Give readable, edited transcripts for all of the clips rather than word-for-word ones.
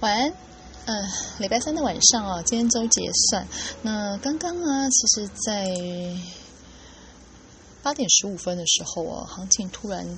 晚安。礼拜三的晚上啊，今天周结算。那刚刚啊，其实在8点15分的时候哦，行情突然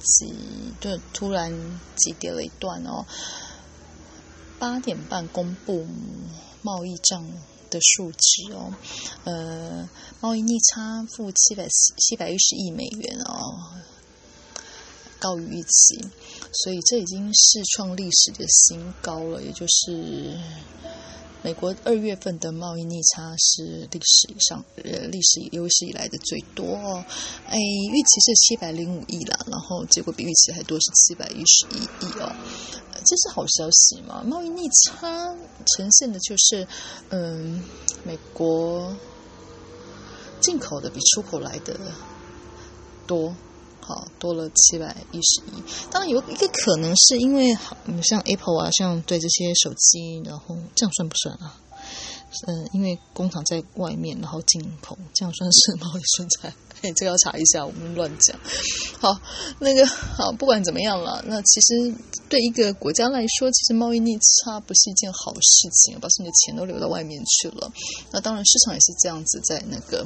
急跌了一段哦。8点半公布贸易账的数值哦，贸易逆差负710亿美元哦，高于预期，所以这已经是创历史的新高了，也就是美国2月份的贸易逆差是历史有史以来的最多哦。预期是705亿啦，然后结果比预期还多，是711亿哦。这是好消息嘛？贸易逆差呈现的就是美国进口的比出口来的多。好，多了710亿。当然有一个可能是因为像 Apple 啊，像对这些手机，然后这样算不算啊？因为工厂在外面，然后进口，这样算是贸易顺差？这个要查一下，我们乱讲。好，不管怎么样了，那其实对一个国家来说，其实贸易逆差不是一件好事情，把你的钱都流到外面去了。那当然，市场也是这样子，在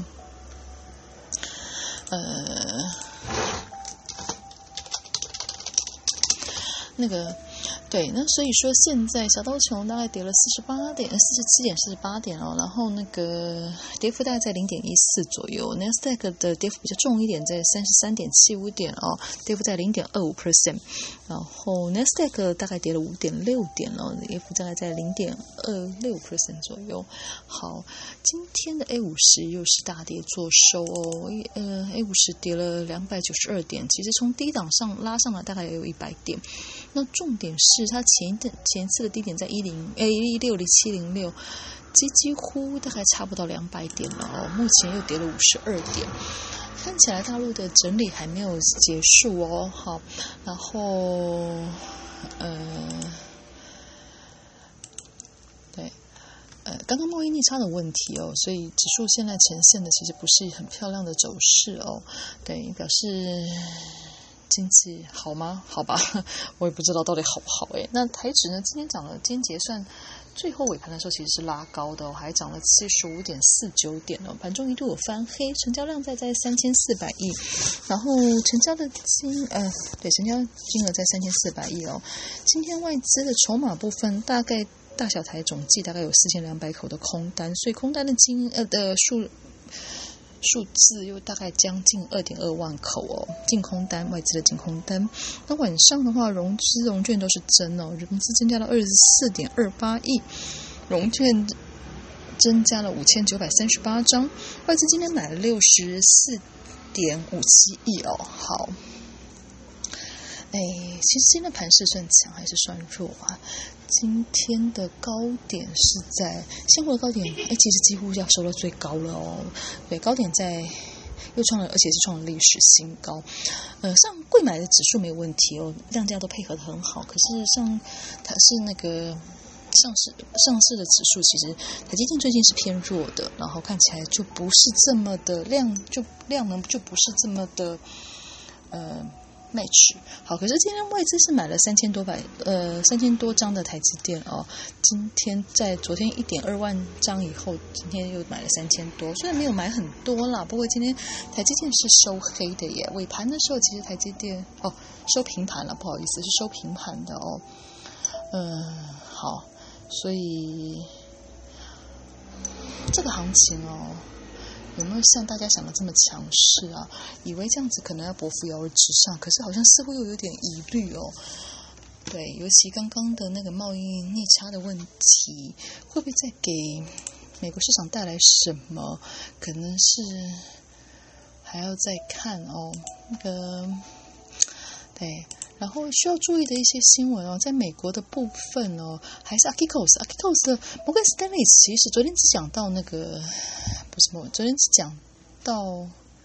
对，那所以说现在小道琼大概跌了47点48点哦，然后跌幅大概在0.14左右。Nasdaq 的跌幅比较重一点，在33.75点哦，跌幅在0.25%。然后 Nasdaq 大概跌了5.6点哦，跌幅大概在0.26% 左右。好，今天的 A50 又是大跌做收哦，A50 跌了292点，其实从低档上拉上来大概也有100点。那重点是它前一次的低点在160.706，几乎大概差不到200点了哦。目前又跌了52点，看起来大陆的整理还没有结束哦。好，然后刚刚贸易逆差的问题哦，所以指数现在呈现的其实不是很漂亮的走势哦。对，表示经济好吗？好吧，我也不知道到底好不好诶。那台指呢？今天结算最后尾盘的时候其实是拉高的哦，还涨了75.49点哦，盘中一度有翻黑，成交量在3400亿，然后成交金额在3400亿哦。今天外资的筹码部分大概大小台总计大概有4200口的空单，所以空单的数字又大概将近2.2万口哦，外资的净空单。那晚上的话，融券都是增哦，融资增加了24.28亿，融券增加了5938张，外资今天买了64.57亿哦。好。其实今天的盘势算强还是算弱啊？今天的高点是在现货的高点，其实几乎要收到最高了哦。对，高点而且是创了历史新高。上柜买的指数没有问题哦，量价都配合得很好。可是它是上市的指数，其实台积电最近是偏弱的，然后看起来就不是这么的量能就不是这么的match。 好，可是今天外资是买了3000多张的台积电哦。今天在昨天1.2万张以后，今天又买了3000多，虽然没有买很多啦，不过今天台积电是收黑的耶。尾盘的时候，其实台积电收平盘了，不好意思，是收平盘的哦。好，所以这个行情哦，有没有像大家想的这么强势啊？以为这样子可能要伯父摇而直上，可是好像似乎又有点疑虑哦。对，尤其刚刚的那个贸易逆差的问题，会不会再给美国市场带来什么？可能是还要再看哦。对，然后需要注意的一些新闻哦，在美国的部分哦，还是 Archegos 的摩根斯丹利，其实昨天只讲到昨天只讲到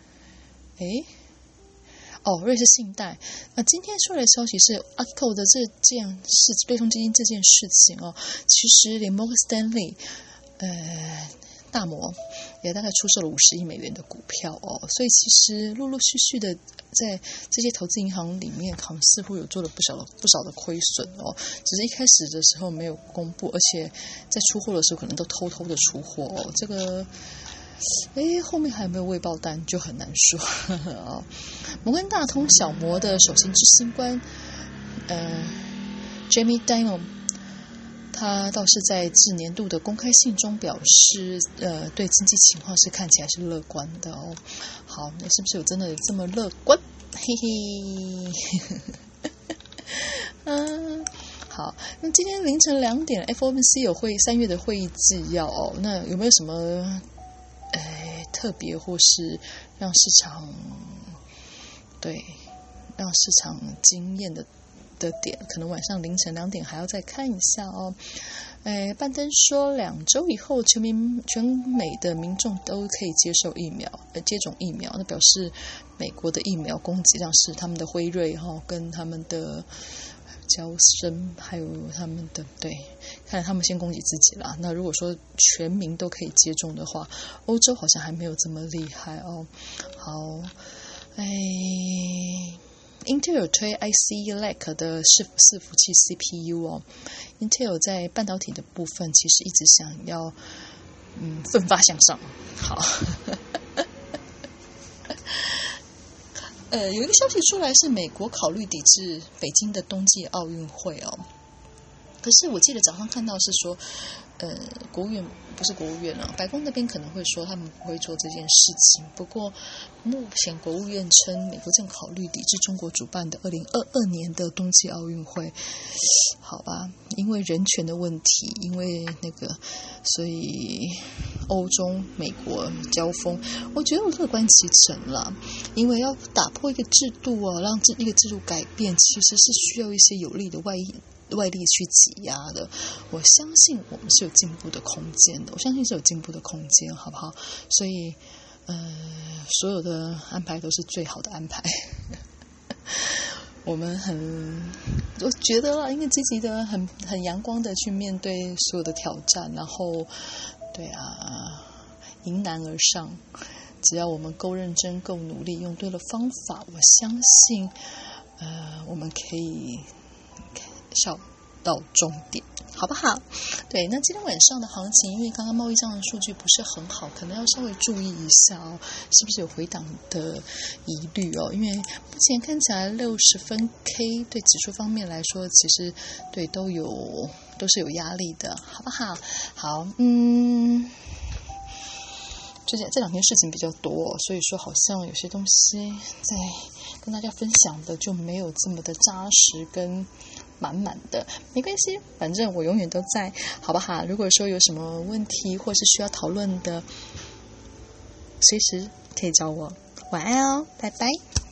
瑞士信贷。今天出来的消息是 Archegos 的对冲基金这件事情哦，其实连摩根斯丹利大摩也大概出售了50亿美元的股票哦，所以其实陆陆续续的在这些投资银行里面，好像似乎有做了不少的亏损哦，只是一开始的时候没有公布，而且在出货的时候可能都偷偷的出货哦，这个后面还有没有未爆弹就很难说哦。摩根大通小摩的首席执行官Jamie Dimon， 他倒是在致年度的公开信中表示，对经济情况是看起来是乐观的哦。好，那是不是真的这么乐观？嘿嘿。好，那今天凌晨2点 FOMC 有3月的会议纪要哦，那有没有什么特别或是让市场惊艳的点，可能晚上凌晨2点还要再看一下哦。拜登说2周以后全美的民众都可以接种疫苗，那表示美国的疫苗供给量是他们的辉瑞跟他们的交生还有他们的看来他们先供给自己啦。那如果说全民都可以接种的话，欧洲好像还没有这么厉害哦。好Intel 推 IC-LAC 的伺服器 CPU 哦 ，Intel 在半导体的部分其实一直想要奋发向上。好，有一个消息出来是美国考虑抵制北京的冬季奥运会哦。可是我记得早上看到是说，国务院不是国务院了，白宫那边可能会说他们不会做这件事情。不过目前国务院称美国正考虑抵制中国主办的2022年的冬季奥运会。好吧，因为人权的问题，因为所以欧中美国交锋，我觉得我乐观其成啦。因为要打破一个制度啊，让一个制度改变，其实是需要一些有力的外力去挤压的。我相信我们是有进步的空间的，好不好？所以所有的安排都是最好的安排。我们我觉得啦，应该积极的很阳光的去面对所有的挑战，然后迎难而上。只要我们够认真够努力，用对了方法，我相信我们可以笑到终点，好不好？对，那今天晚上的行情，因为刚刚贸易账的数据不是很好，可能要稍微注意一下哦，是不是有回档的疑虑哦？因为目前看起来60分 K 对指数方面来说，其实都是有压力的，好不好？好，这2天事情比较多，所以说好像有些东西在跟大家分享的就没有这么的扎实跟满满的，没关系，反正我永远都在，好不好？如果说有什么问题或是需要讨论的，随时可以找我。晚安哦，拜拜。